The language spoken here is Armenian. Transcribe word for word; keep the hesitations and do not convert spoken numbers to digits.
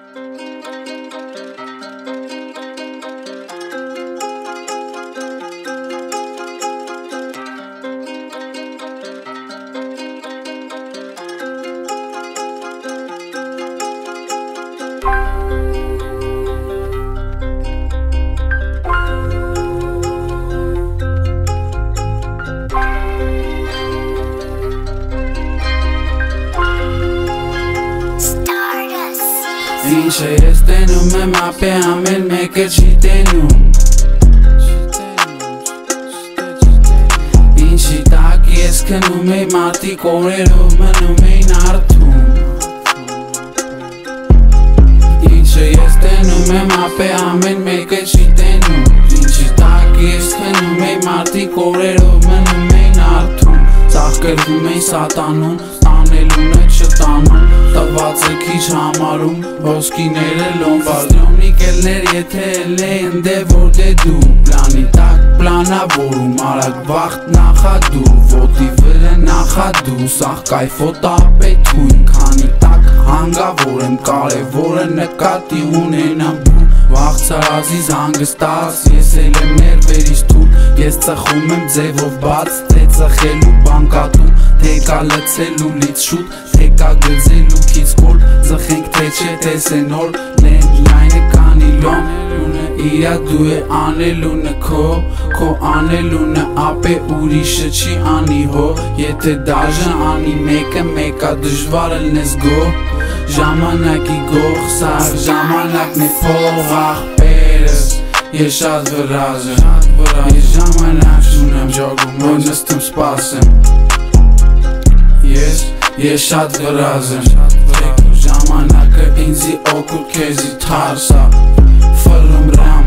Ինչ է ես տենում եմ ապե ամեն մեկը չի տենում Ինչի տակ ես քնում էի մարդիկ օրերով մնում էին արթուն Ինչ է ես տենում եմ ապե ամեն մեկը չի տենում Ինչի տակ ես քնում էի մարդիկ օրերով մնում էին արթուն Ծաղկերվում էին սատանում, տանելունը չտանում Տվածը քիչ համարում, ոսկիները լոմբարդում Նիկելներ եթե էլ էին դե որ դե դու Պլանի տակ պլանավորում, արագ վաղտ նախադու Ոտի վրը նախադու, սաղ կայֆոտ ապետույն Քանի տակ հանգավոր եմ, կարևորը նկատի ունենամ բու Վաղ ծարազիս հանգստած, ես էլ եմ ներվերից թուլ Ես ծխում եմ ձևով բաց, թե ծխելու բանկատու Թե կա լցելու լից շուտ, թե կա գծելու քից կոլ Ձխենք թե չէ տեսենոր, լենդլայնը կանիլոն Իրա դու է անելունը քո, քո անելունը ապե ուրիշը չի անի հո Եթե դաժը անի մեկը մեկա դժվար ըլնես գո Ժամանակի գող սաղ, ժամանակն է փող աղպերս Ես շատ վրազ եմ, ես ժամանակ չունեմ ջոգում, որ նստում սպասեմ Ես, ես շատ վրազ եմ, թեք ժամանակը ինձի օգուտ քեզի թարսա Ֆլում ռամ